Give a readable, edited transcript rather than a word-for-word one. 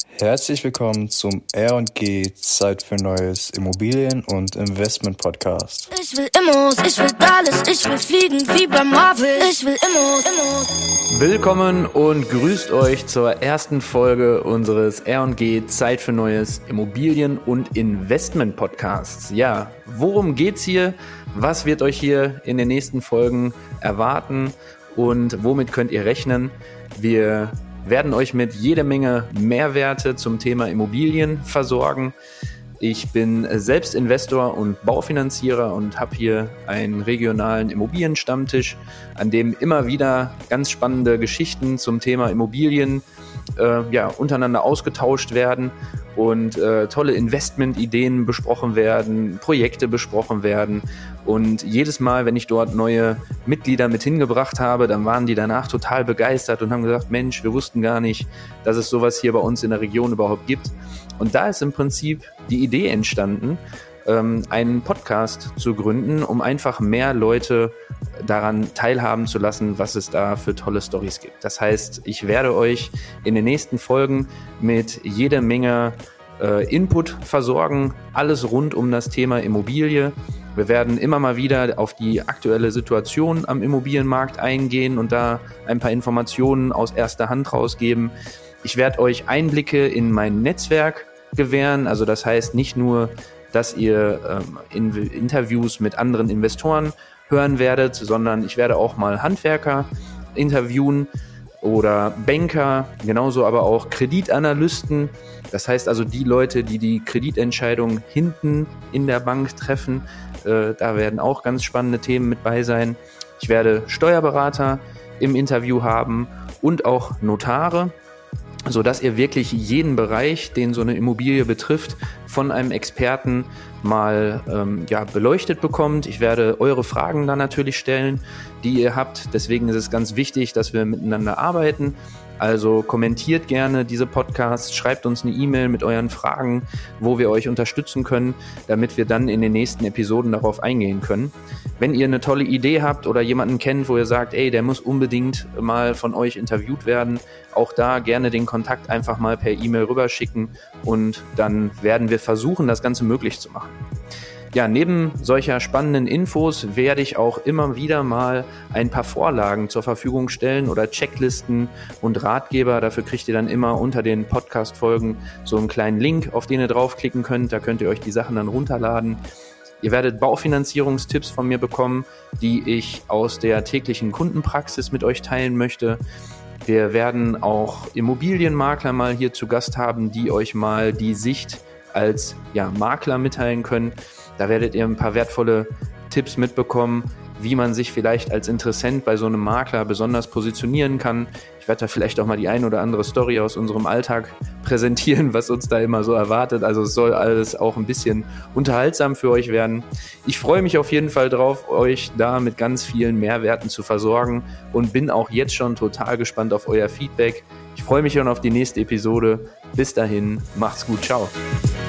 Herzlich willkommen zum R&G Zeit für Neues Immobilien- und Investment-Podcast. Ich will Immos, ich will Dallas, ich will fliegen wie bei Marvel. Ich will Immos. Willkommen und grüßt euch zur ersten Folge unseres R&G Zeit für Neues Immobilien- und Investment-Podcasts. Ja, worum geht's hier? Was wird euch hier in den nächsten Folgen erwarten und womit könnt ihr rechnen? Wir werden euch mit jeder Menge Mehrwerte zum Thema Immobilien versorgen. Ich bin selbst Investor und Baufinanzierer und habe hier einen regionalen Immobilienstammtisch, an dem immer wieder ganz spannende Geschichten zum Thema Immobilien untereinander ausgetauscht werden und tolle Investmentideen besprochen werden, Projekte besprochen werden. Und jedes Mal, wenn ich dort neue Mitglieder mit hingebracht habe, dann waren die danach total begeistert und haben gesagt, Mensch, wir wussten gar nicht, dass es sowas hier bei uns in der Region überhaupt gibt. Und da ist im Prinzip die Idee entstanden, einen Podcast zu gründen, um einfach mehr Leute daran teilhaben zu lassen, was es da für tolle Storys gibt. Das heißt, ich werde euch in den nächsten Folgen mit jeder Menge Input versorgen, alles rund um das Thema Immobilie. Wir werden immer mal wieder auf die aktuelle Situation am Immobilienmarkt eingehen und da ein paar Informationen aus erster Hand rausgeben. Ich werde euch Einblicke in mein Netzwerk gewähren, also das heißt nicht nur, dass ihr Interviews mit anderen Investoren hören werdet, sondern ich werde auch mal Handwerker interviewen oder Banker, genauso aber auch Kreditanalysten. Das heißt also die Leute, die die Kreditentscheidung hinten in der Bank treffen, da werden auch ganz spannende Themen mit bei sein. Ich werde Steuerberater im Interview haben und auch Notare, sodass ihr wirklich jeden Bereich, den so eine Immobilie betrifft, von einem Experten mal beleuchtet bekommt. Ich werde eure Fragen dann natürlich stellen, die ihr habt. Deswegen ist es ganz wichtig, dass wir miteinander arbeiten. Also kommentiert gerne diese Podcasts, schreibt uns eine E-Mail mit euren Fragen, wo wir euch unterstützen können, damit wir dann in den nächsten Episoden darauf eingehen können. Wenn ihr eine tolle Idee habt oder jemanden kennt, wo ihr sagt, ey, der muss unbedingt mal von euch interviewt werden, auch da gerne den Kontakt einfach mal per E-Mail rüberschicken und dann werden wir versuchen, das Ganze möglich zu machen. Ja, neben solcher spannenden Infos werde ich auch immer wieder mal ein paar Vorlagen zur Verfügung stellen oder Checklisten und Ratgeber. Dafür kriegt ihr dann immer unter den Podcast-Folgen so einen kleinen Link, auf den ihr draufklicken könnt. Da könnt ihr euch die Sachen dann runterladen. Ihr werdet Baufinanzierungstipps von mir bekommen, die ich aus der täglichen Kundenpraxis mit euch teilen möchte. Wir werden auch Immobilienmakler mal hier zu Gast haben, die euch mal die Sicht als Makler mitteilen können. Da werdet ihr ein paar wertvolle Tipps mitbekommen, wie man sich vielleicht als Interessent bei so einem Makler besonders positionieren kann. Ich werde da vielleicht auch mal die ein oder andere Story aus unserem Alltag präsentieren, was uns da immer so erwartet. Also es soll alles auch ein bisschen unterhaltsam für euch werden. Ich freue mich auf jeden Fall drauf, euch da mit ganz vielen Mehrwerten zu versorgen und bin auch jetzt schon total gespannt auf euer Feedback. Ich freue mich schon auf die nächste Episode. Bis dahin, macht's gut, ciao.